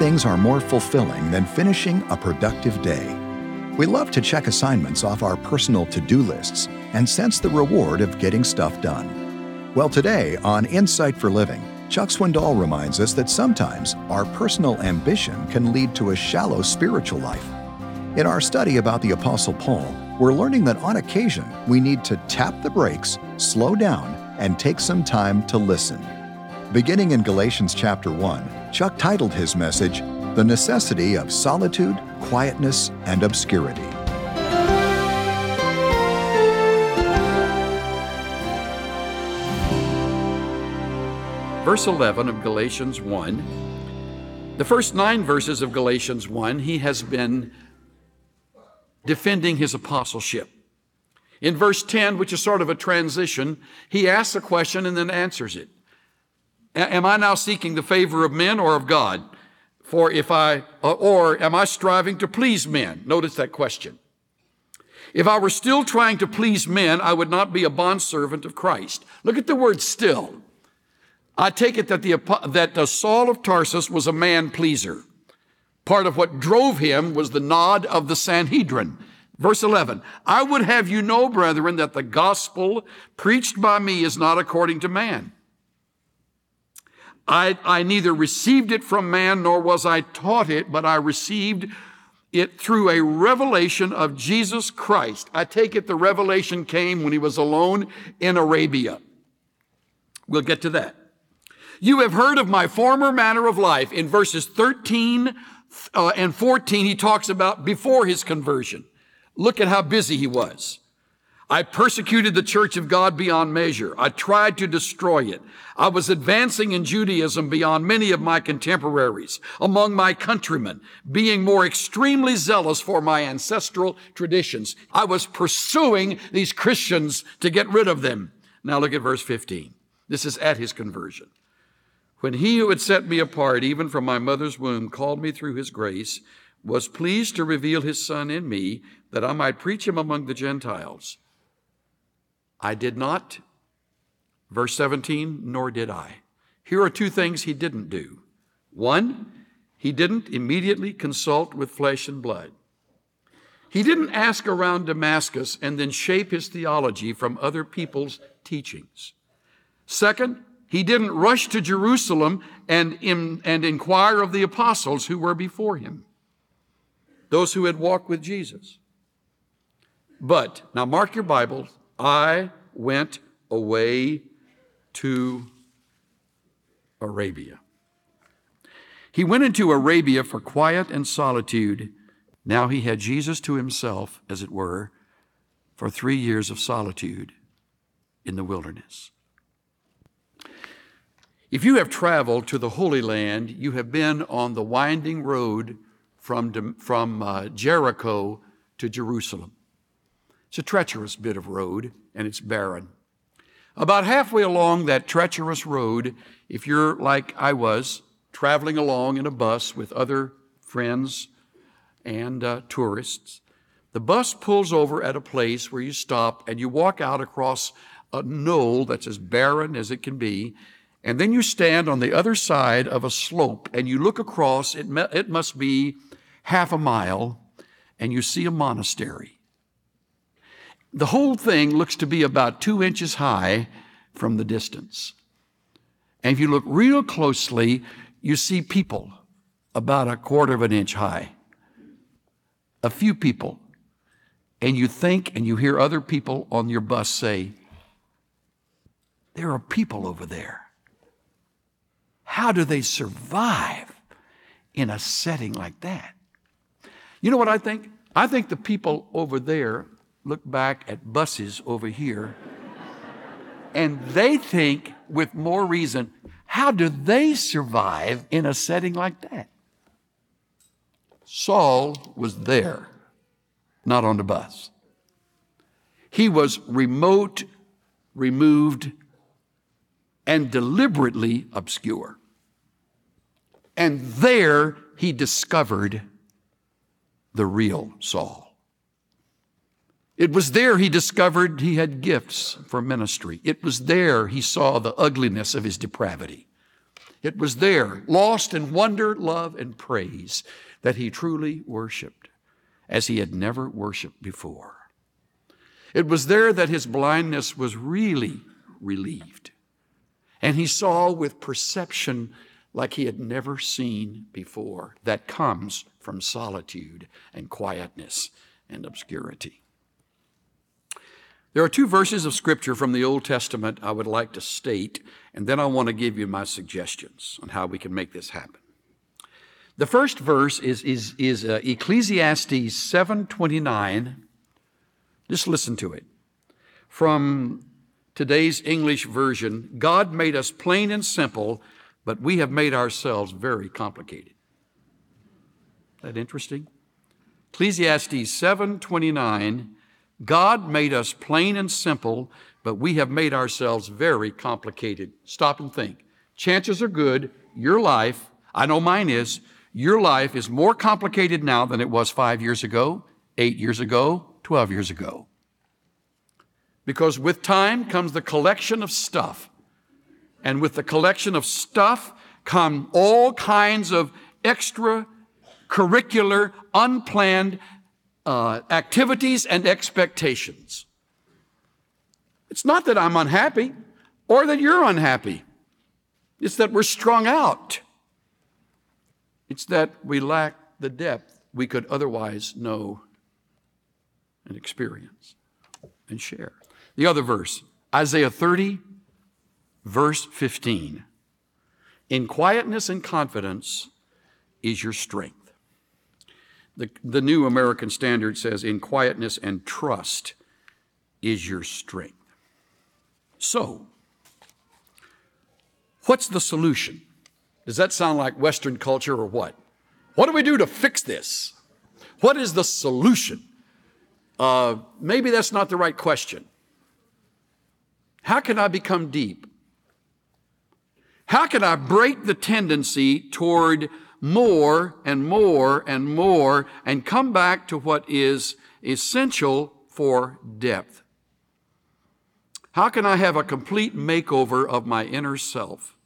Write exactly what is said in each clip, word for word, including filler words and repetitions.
things are more fulfilling than finishing a productive day. We love to check assignments off our personal to-do lists and sense the reward of getting stuff done. Well, today on Insight for Living, Chuck Swindoll reminds us that sometimes our personal ambition can lead to a shallow spiritual life. In our study about the Apostle Paul, we're learning that on occasion we need to tap the brakes, slow down, and take some time to listen. Beginning in Galatians chapter one, Chuck titled his message, The Necessity of Solitude, Quietness, and Obscurity. Verse eleven of Galatians one. The first nine verses of Galatians one, he has been defending his apostleship. In verse ten, which is sort of a transition, he asks a question and then answers it. Am I now seeking the favor of men or of God? For if I, or am I striving to please men? Notice that question. If I were still trying to please men, I would not be a bondservant of Christ. Look at the word still. I take it that the that the Saul of Tarsus was a man pleaser. Part of what drove him was the nod of the Sanhedrin. Verse eleven, I would have you know, brethren, that the gospel preached by me is not according to man. I, I neither received it from man, nor was I taught it, but I received it through a revelation of Jesus Christ. I take it the revelation came when he was alone in Arabia. We'll get to that. You have heard of my former manner of life. In verses thirteen uh, and fourteen, he talks about before his conversion. Look at how busy he was. I persecuted the church of God beyond measure. I tried to destroy it. I was advancing in Judaism beyond many of my contemporaries, among my countrymen, being more extremely zealous for my ancestral traditions. I was pursuing these Christians to get rid of them. Now look at verse fifteen. This is at his conversion. When he who had set me apart, even from my mother's womb, called me through his grace, was pleased to reveal his Son in me, that I might preach him among the Gentiles. I did not, verse seventeen, nor did I. Here are two things he didn't do. One, he didn't immediately consult with flesh and blood. He didn't ask around Damascus and then shape his theology from other people's teachings. Second, he didn't rush to Jerusalem and, in, and inquire of the apostles who were before him, those who had walked with Jesus. But, now mark your Bible, I went away to Arabia. He went into Arabia for quiet and solitude. Now he had Jesus to himself, as it were, for three years of solitude in the wilderness. If you have traveled to the Holy Land, you have been on the winding road from, from uh, Jericho to Jerusalem. It's a treacherous bit of road, and it's barren. About halfway along that treacherous road, if you're like I was, traveling along in a bus with other friends and uh, tourists, the bus pulls over at a place where you stop and you walk out across a knoll that's as barren as it can be, and then you stand on the other side of a slope and you look across, it, me- it must be half a mile, and you see a monastery. The whole thing looks to be about two inches high from the distance. And if you look real closely, you see people about a quarter of an inch high. A few people. And you think and you hear other people on your bus say, there are people over there. How do they survive in a setting like that? You know what I think? I think the people over there look back at buses over here and they think with more reason, how do they survive in a setting like that? Saul was there, not on the bus. He was remote, removed, and deliberately obscure. And there he discovered the real Saul. It was there he discovered he had gifts for ministry. It was there he saw the ugliness of his depravity. It was there, lost in wonder, love, and praise, that he truly worshiped as he had never worshiped before. It was there that his blindness was really relieved, and he saw with perception like he had never seen before. That comes from solitude and quietness and obscurity. There are two verses of Scripture from the Old Testament I would like to state, and then I want to give you my suggestions on how we can make this happen. The first verse is, is, is uh, Ecclesiastes seven twenty-nine. Just listen to it. From today's English version, God made us plain and simple, but we have made ourselves very complicated. Isn't that interesting? Ecclesiastes seven twenty-nine, God made us plain and simple, but we have made ourselves very complicated. Stop and think. Chances are good your life, I know mine is, your life is more complicated now than it was five years ago, eight years ago, twelve years ago. Because with time comes the collection of stuff. And with the collection of stuff come all kinds of extracurricular, unplanned uh, activities and expectations. It's not that I'm unhappy or that you're unhappy. It's that we're strung out. It's that we lack the depth we could otherwise know and experience and share. The other verse, Isaiah thirty, verse fifteen. In quietness and confidence is your strength. The, the New American Standard says, in quietness and trust is your strength. So, what's the solution? Does that sound like Western culture or what? What do we do to fix this? What is the solution? Uh, maybe that's not the right question. How can I become deep? How can I break the tendency toward more and more and more and come back to what is essential for depth? How can I have a complete makeover of my inner self?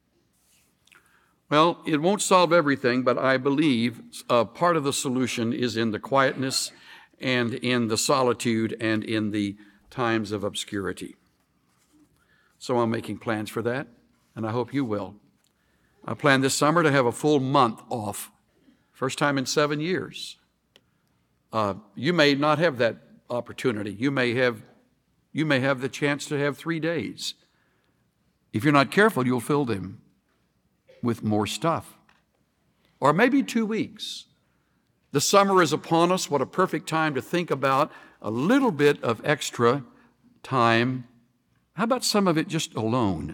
Well, it won't solve everything, but I believe uh, part of the solution is in the quietness and in the solitude and in the times of obscurity. So I'm making plans for that, and I hope you will. I plan this summer to have a full month off, first time in seven years. Uh, you may not have that opportunity. You may have, you may have the chance to have three days. If you're not careful, you'll fill them with more stuff. Or maybe two weeks. The summer is upon us. What a perfect time to think about a little bit of extra time. How about some of it just alone?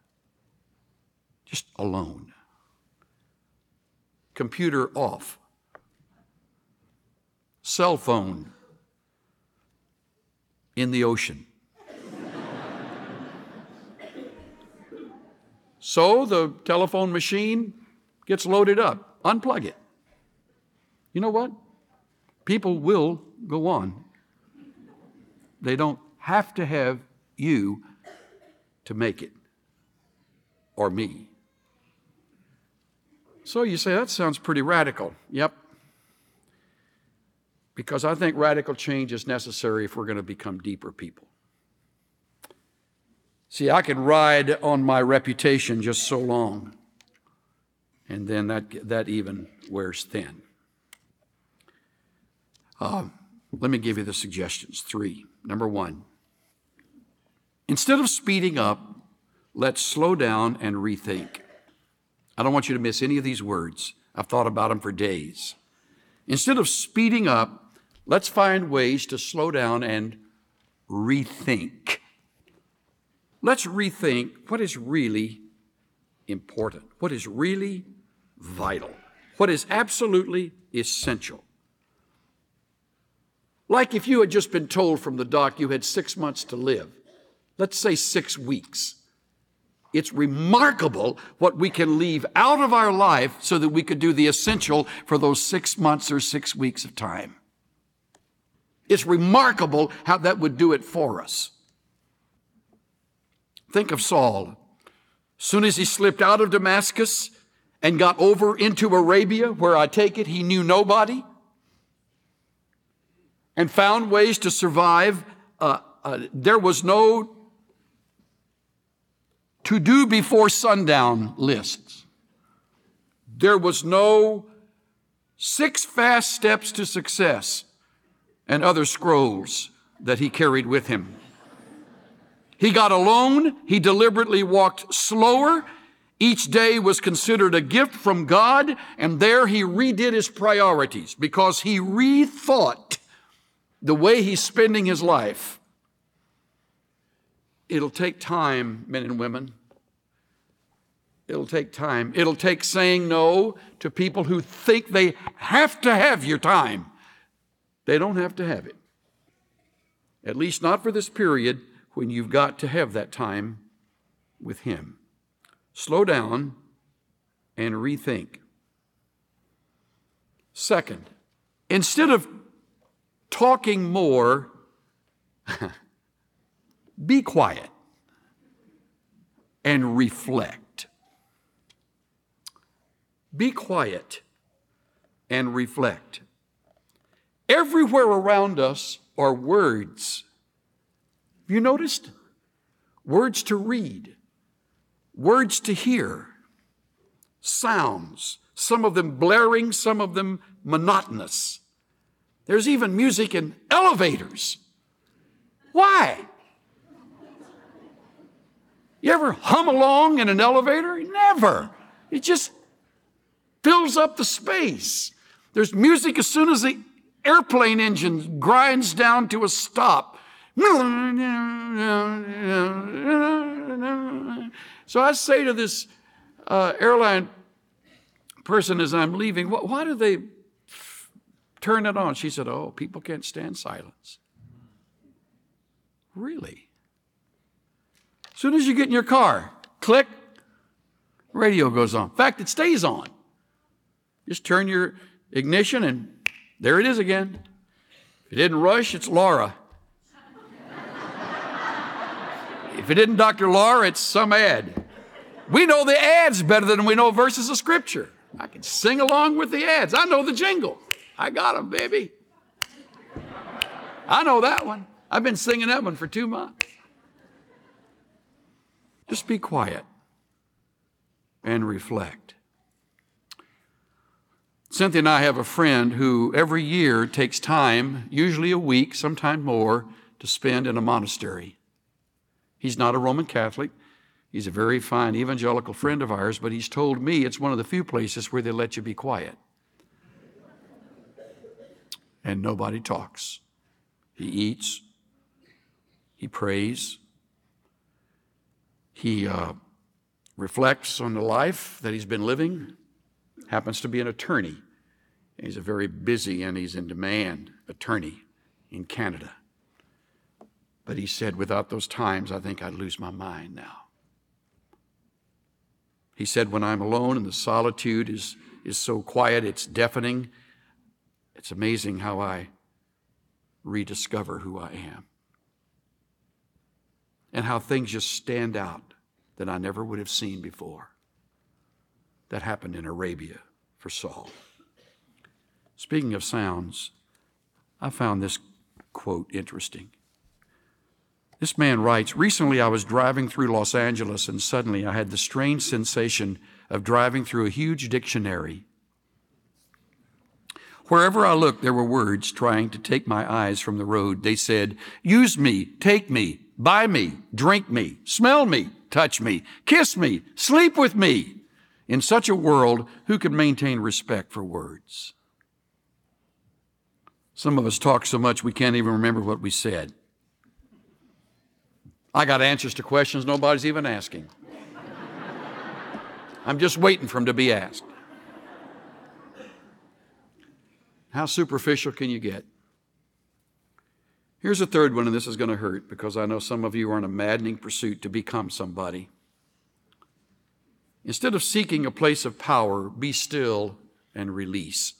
Just alone. Computer off. Cell phone in the ocean. So the telephone machine gets loaded up. Unplug it. You know what? People will go on. They don't have to have you to make it, or me. So you say, that sounds pretty radical. Yep. Because I think radical change is necessary if we're going to become deeper people. See, I can ride on my reputation just so long, and then that, that even wears thin. Uh, let me give you the suggestions. Three. Number one, instead of speeding up, let's slow down and rethink. I don't want you to miss any of these words. I've thought about them for days. Instead of speeding up, let's find ways to slow down and rethink. Let's rethink what is really important, what is really vital, what is absolutely essential. Like if you had just been told from the doc you had six months to live, let's say six weeks. It's remarkable what we can leave out of our life so that we could do the essential for those six months or six weeks of time. It's remarkable how that would do it for us. Think of Saul. Soon as he slipped out of Damascus and got over into Arabia, where I take it he knew nobody, and found ways to survive, uh, uh, there was no to do before sundown lists. There was no six fast steps to success and other scrolls that he carried with him. He got alone. He deliberately walked slower. Each day was considered a gift from God, and there he redid his priorities because he rethought the way he's spending his life. It'll take time, men and women. It'll take time. It'll take saying no to people who think they have to have your time. They don't have to have it. At least not for this period when you've got to have that time with him. Slow down and rethink. Second, instead of talking more, be quiet and reflect. Be quiet and reflect. Everywhere around us are words. Have you noticed? Words to read, words to hear, sounds, some of them blaring, some of them monotonous. There's even music in elevators. Why? You ever hum along in an elevator? Never. It just fills up the space. There's music as soon as the airplane engine grinds down to a stop. So I say to this uh, airline person as I'm leaving, why do they turn it on? She said, oh, people can't stand silence. Really? As soon as you get in your car, click, radio goes on. In fact, it stays on. Just turn your ignition and there it is again. If it didn't rush, it's Laura. If it didn't Doctor Laura, it's some ad. We know the ads better than we know verses of Scripture. I can sing along with the ads. I know the jingle. I got them, baby. I know that one. I've been singing that one for two months. Just be quiet and reflect. Cynthia and I have a friend who every year takes time, usually a week, sometimes more, to spend in a monastery. He's not a Roman Catholic. He's a very fine evangelical friend of ours, but he's told me it's one of the few places where they let you be quiet. And nobody talks. He eats. He prays. He uh, reflects on the life that he's been living. Happens to be an attorney. He's a very busy and he's in demand attorney in Canada. But he said, without those times, I think I'd lose my mind now. He said, when I'm alone and the solitude is, is so quiet, it's deafening, it's amazing how I rediscover who I am. And how things just stand out that I never would have seen before. That happened in Arabia for Saul. Speaking of sounds, I found this quote interesting. This man writes, recently I was driving through Los Angeles and suddenly I had the strange sensation of driving through a huge dictionary. Wherever I looked, there were words trying to take my eyes from the road. They said, use me, take me, buy me, drink me, smell me, touch me, kiss me, sleep with me. In such a world, who can maintain respect for words? Some of us talk so much we can't even remember what we said. I got answers to questions nobody's even asking. I'm just waiting for them to be asked. How superficial can you get? Here's a third one, and this is going to hurt because I know some of you are in a maddening pursuit to become somebody. Instead of seeking a place of power, be still and release.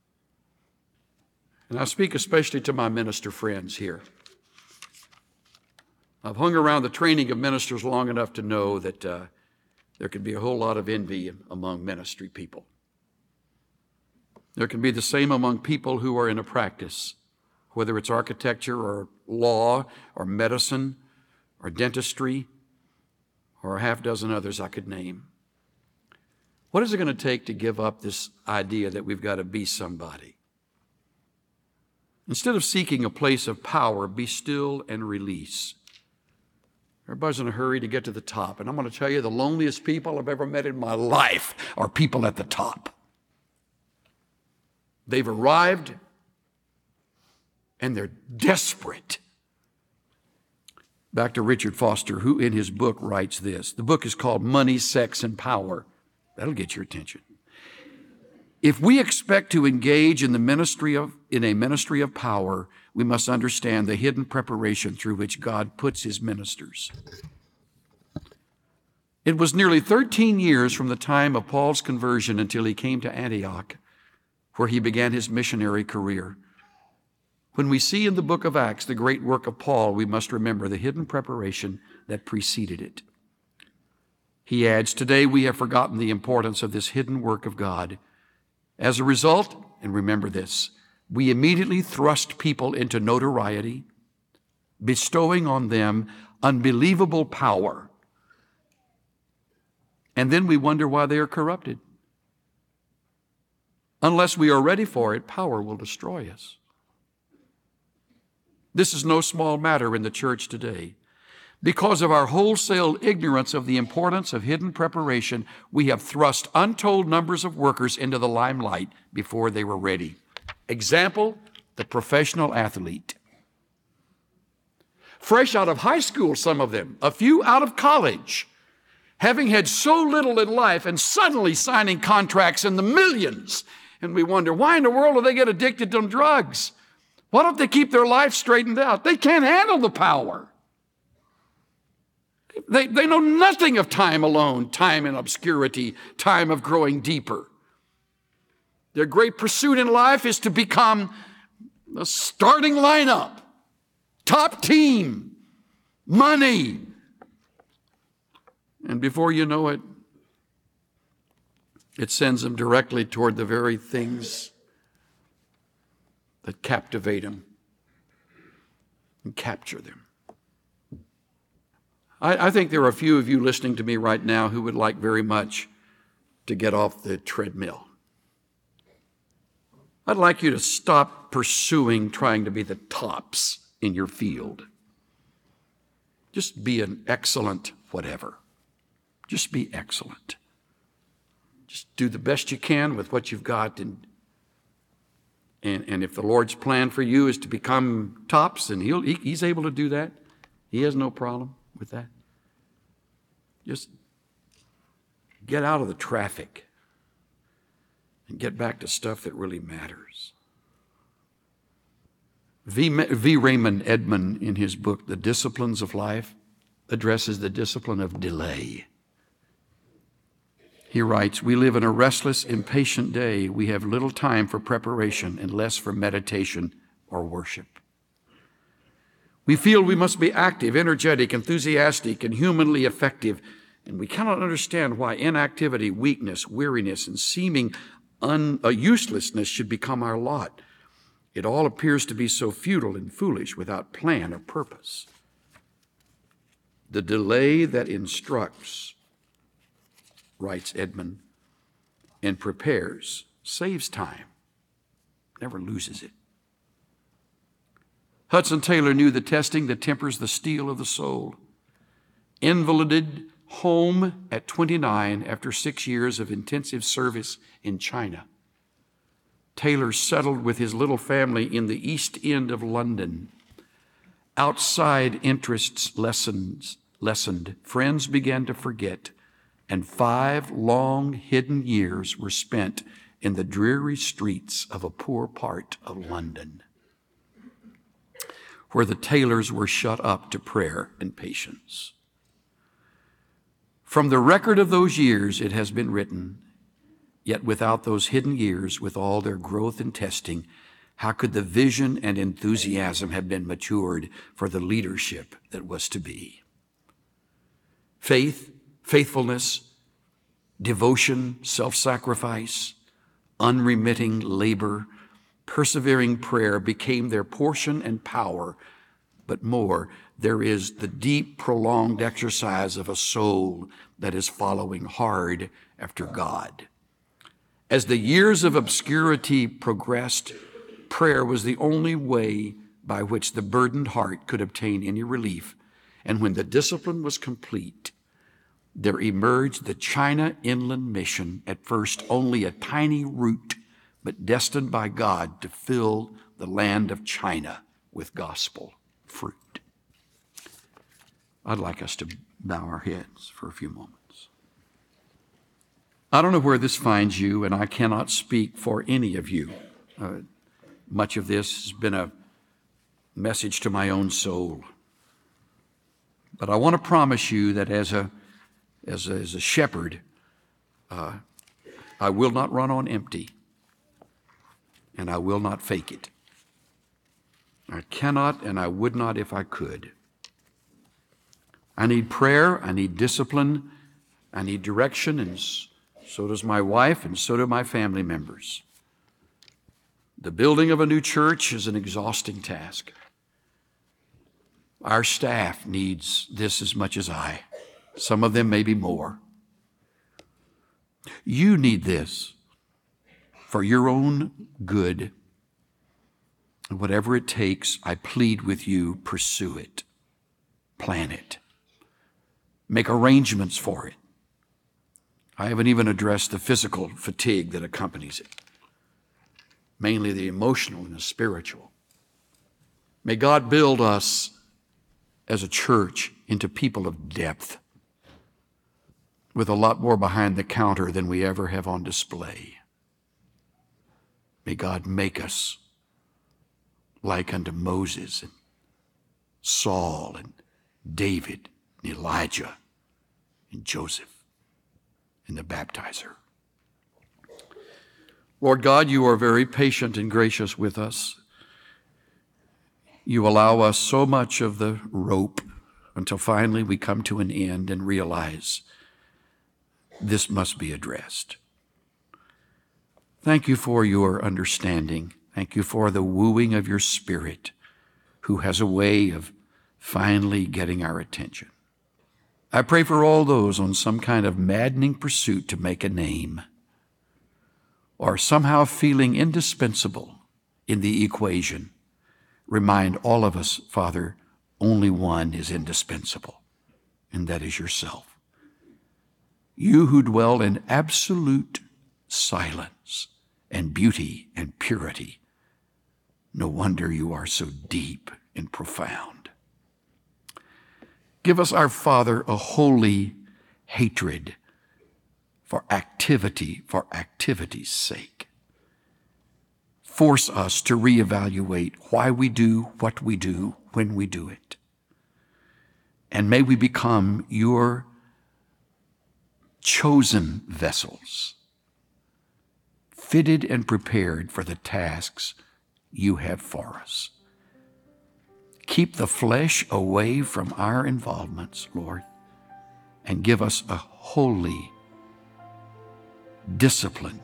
And I speak especially to my minister friends here. I've hung around the training of ministers long enough to know that uh, there can be a whole lot of envy among ministry people. There can be the same among people who are in a practice, whether it's architecture or law or medicine or dentistry or a half dozen others I could name. What is it going to take to give up this idea that we've got to be somebody? Instead of seeking a place of power, be still and release. Everybody's in a hurry to get to the top. And I'm going to tell you, the loneliest people I've ever met in my life are people at the top. They've arrived and they're desperate. Back to Richard Foster, who in his book writes this. The book is called Money, Sex, and Power. That'll get your attention. If we expect to engage in the ministry of, in a ministry of power, we must understand the hidden preparation through which God puts his ministers. It was nearly thirteen years from the time of Paul's conversion until he came to Antioch, where he began his missionary career. When we see in the book of Acts the great work of Paul, we must remember the hidden preparation that preceded it. He adds, today we have forgotten the importance of this hidden work of God. As a result, and remember this, we immediately thrust people into notoriety, bestowing on them unbelievable power. And then we wonder why they are corrupted. Unless we are ready for it, power will destroy us. This is no small matter in the church today. Because of our wholesale ignorance of the importance of hidden preparation, we have thrust untold numbers of workers into the limelight before they were ready. Example, the professional athlete. Fresh out of high school, some of them, a few out of college, having had so little in life and suddenly signing contracts in the millions. And we wonder, why in the world do they get addicted to drugs? Why don't they keep their life straightened out? They can't handle the power. They, they know nothing of time alone, time in obscurity, time of growing deeper. Their great pursuit in life is to become the starting lineup, top team, money. And before you know it, it sends them directly toward the very things that captivate them and capture them. I, I think there are a few of you listening to me right now who would like very much to get off the treadmill. I'd like you to stop pursuing trying to be the tops in your field. Just be an excellent whatever. Just be excellent. Just do the best you can with what you've got. And, and, and if the Lord's plan for you is to become tops, and he'll, he, he's able to do that. He has no problem with that. Just get out of the traffic and get back to stuff that really matters. V. v. Raymond Edman, in his book, The Disciplines of Life, addresses the discipline of delay. He writes, we live in a restless, impatient day. We have little time for preparation and less for meditation or worship. We feel we must be active, energetic, enthusiastic, and humanly effective, and we cannot understand why inactivity, weakness, weariness, and seeming un- uh, uselessness should become our lot. It all appears to be so futile and foolish without plan or purpose. The delay that instructs, writes Edmund, and prepares, saves time, never loses it. Hudson Taylor knew the testing that tempers the steel of the soul. Invalided home at twenty-nine after six years of intensive service in China, Taylor settled with his little family in the East End of London. Outside interests lessons, lessened, friends began to forget, and five long hidden years were spent in the dreary streets of a poor part of London, where the Taylors were shut up to prayer and patience. From the record of those years, it has been written, yet without those hidden years, with all their growth and testing, how could the vision and enthusiasm have been matured for the leadership that was to be? Faith, faithfulness, devotion, self-sacrifice, unremitting labor, persevering prayer became their portion and power. But more, there is the deep, prolonged exercise of a soul that is following hard after God. As the years of obscurity progressed, prayer was the only way by which the burdened heart could obtain any relief. And when the discipline was complete, there emerged the China Inland Mission, at first only a tiny root, but destined by God to fill the land of China with gospel fruit. I'd like us to bow our heads for a few moments. I don't know where this finds you, and I cannot speak for any of you. Uh, much of this has been a message to my own soul. But I want to promise you that as a as a, as a shepherd, uh, I will not run on empty, and I will not fake it. I cannot, and I would not if I could. I need prayer, I need discipline, I need direction, and so does my wife, and so do my family members. The building of a new church is an exhausting task. Our staff needs this as much as I. Some of them maybe more. You need this for your own good. And whatever it takes, I plead with you, pursue it. Plan it. Make arrangements for it. I haven't even addressed the physical fatigue that accompanies it. Mainly the emotional and the spiritual. May God build us as a church into people of depth, with a lot more behind the counter than we ever have on display. May God make us like unto Moses and Saul and David and Elijah and Joseph and the baptizer. Lord God, you are very patient and gracious with us. You allow us so much of the rope until finally we come to an end and realize this must be addressed. Thank you for your understanding. Thank you for the wooing of your Spirit, who has a way of finally getting our attention. I pray for all those on some kind of maddening pursuit to make a name, or somehow feeling indispensable in the equation. Remind all of us, Father, only one is indispensable, and that is yourself. You who dwell in absolute silence and beauty and purity, no wonder you are so deep and profound. Give us, our Father, a holy hatred for activity, for activity's sake. Force us to reevaluate why we do what we do when we do it. And may we become your chosen vessels, fitted and prepared for the tasks you have for us. Keep the flesh away from our involvements, Lord, and give us a holy discipline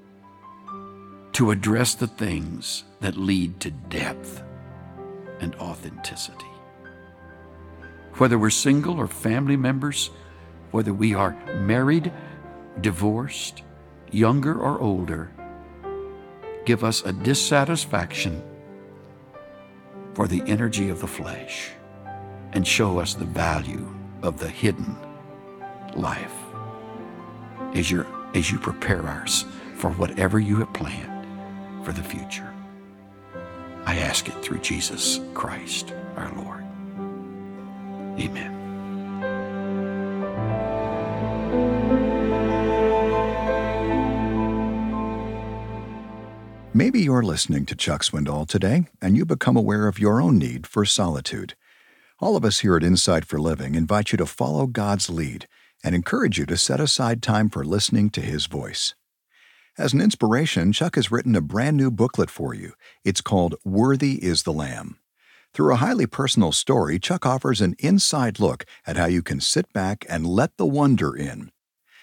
to address the things that lead to depth and authenticity. Whether we're single or family members, whether we are married, divorced, younger or older, give us a dissatisfaction for the energy of the flesh and show us the value of the hidden life as, you're, as you prepare us for whatever you have planned for the future. I ask it through Jesus Christ, our Lord. Amen. Maybe you're listening to Chuck Swindoll today, and you become aware of your own need for solitude. All of us here at Insight for Living invite you to follow God's lead and encourage you to set aside time for listening to His voice. As an inspiration, Chuck has written a brand new booklet for you. It's called Worthy is the Lamb. Through a highly personal story, Chuck offers an inside look at how you can sit back and let the wonder in.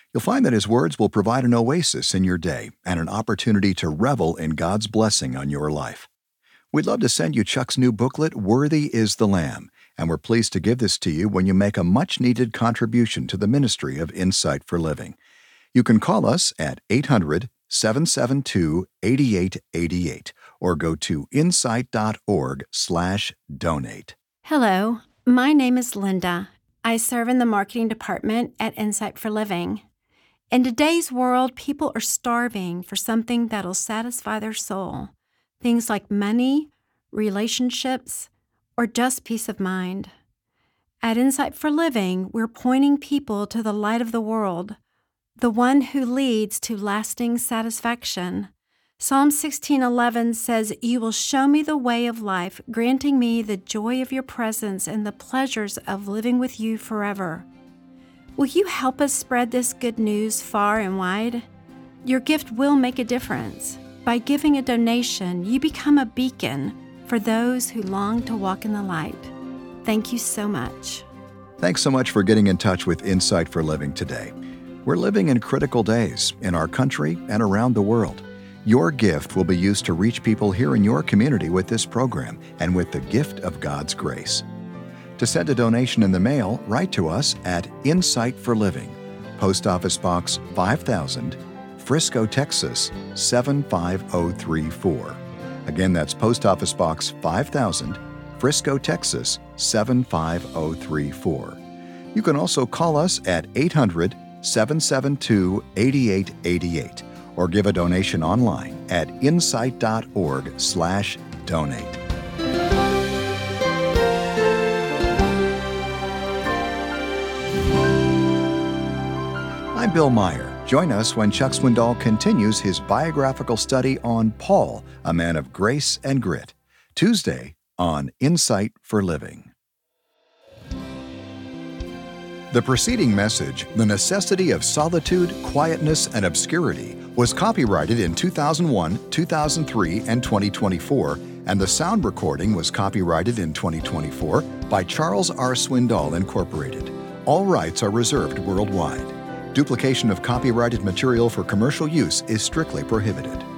You'll find that his words will provide an oasis in your day and an opportunity to revel in God's blessing on your life. We'd love to send you Chuck's new booklet, Worthy is the Lamb, and we're pleased to give this to you when you make a much-needed contribution to the ministry of Insight for Living. You can call us at eight hundred, seven seven two, eight eight eight eight or go to insight.org slash donate. Hello, my name is Linda. I serve in the marketing department at Insight for Living. In today's world, people are starving for something that'll satisfy their soul. Things like money, relationships, or just peace of mind. At Insight for Living, we're pointing people to the light of the world, the one who leads to lasting satisfaction. Psalm sixteen eleven says, "You will show me the way of life, granting me the joy of your presence and the pleasures of living with you forever." Will you help us spread this good news far and wide? Your gift will make a difference. By giving a donation, you become a beacon for those who long to walk in the light. Thank you so much. Thanks so much for getting in touch with Insight for Living today. We're living in critical days in our country and around the world. Your gift will be used to reach people here in your community with this program and with the gift of God's grace. To send a donation in the mail, write to us at Insight for Living, Post Office Box five thousand, Frisco, Texas seven five zero three four. Again, that's Post Office Box five thousand, Frisco, Texas seven five zero three four. You can also call us at eight hundred, seven seven two, eight eight eight eight or give a donation online at insight.org slash donate. I'm Bill Meyer. Join us when Chuck Swindoll continues his biographical study on Paul, a man of grace and grit, Tuesday on Insight for Living. The preceding message, The Necessity of Solitude, Quietness, and Obscurity, was copyrighted in two thousand one, two thousand three, and twenty twenty-four, and the sound recording was copyrighted in twenty twenty-four by Charles R. Swindoll, Incorporated. All rights are reserved worldwide. Duplication of copyrighted material for commercial use is strictly prohibited.